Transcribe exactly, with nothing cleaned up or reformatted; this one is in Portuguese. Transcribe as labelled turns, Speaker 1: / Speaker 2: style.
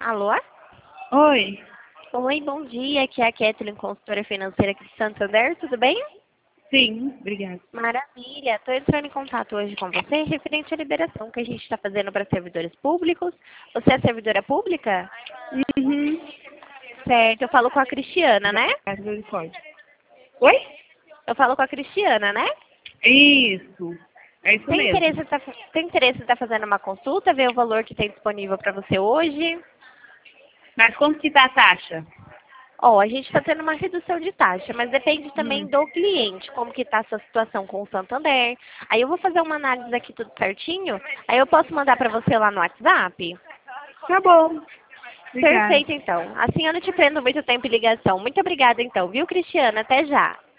Speaker 1: Alô?
Speaker 2: Oi.
Speaker 1: Oi, bom dia. Aqui é a Kathleen, consultora financeira aqui de Santander. Tudo bem?
Speaker 2: Sim, obrigada.
Speaker 1: Maravilha. Estou entrando em contato hoje com você referente à liberação que a gente está fazendo para servidores públicos. Você é servidora pública?
Speaker 2: Uhum.
Speaker 1: Certo. Eu falo com a Cristiana, né?
Speaker 2: Misericórdia. Oi?
Speaker 1: Eu falo com a Cristiana, né?
Speaker 2: Isso. É isso
Speaker 1: Tem
Speaker 2: mesmo.
Speaker 1: interesse em tá, tem interesse em estar fazendo uma consulta, ver o valor que tem disponível para você hoje?
Speaker 2: Mas como que tá a taxa?
Speaker 1: Ó, a gente está tendo uma redução de taxa, mas depende também
Speaker 2: Hum.
Speaker 1: do cliente, como que está a sua situação com o Santander. Aí eu vou fazer uma análise aqui tudo certinho, aí eu posso mandar para você lá no WhatsApp?
Speaker 2: Tá bom. Obrigada.
Speaker 1: Perfeito, então. Assim eu não te prendo muito tempo em ligação. Muito obrigada, então, viu, Cristiana? Até já.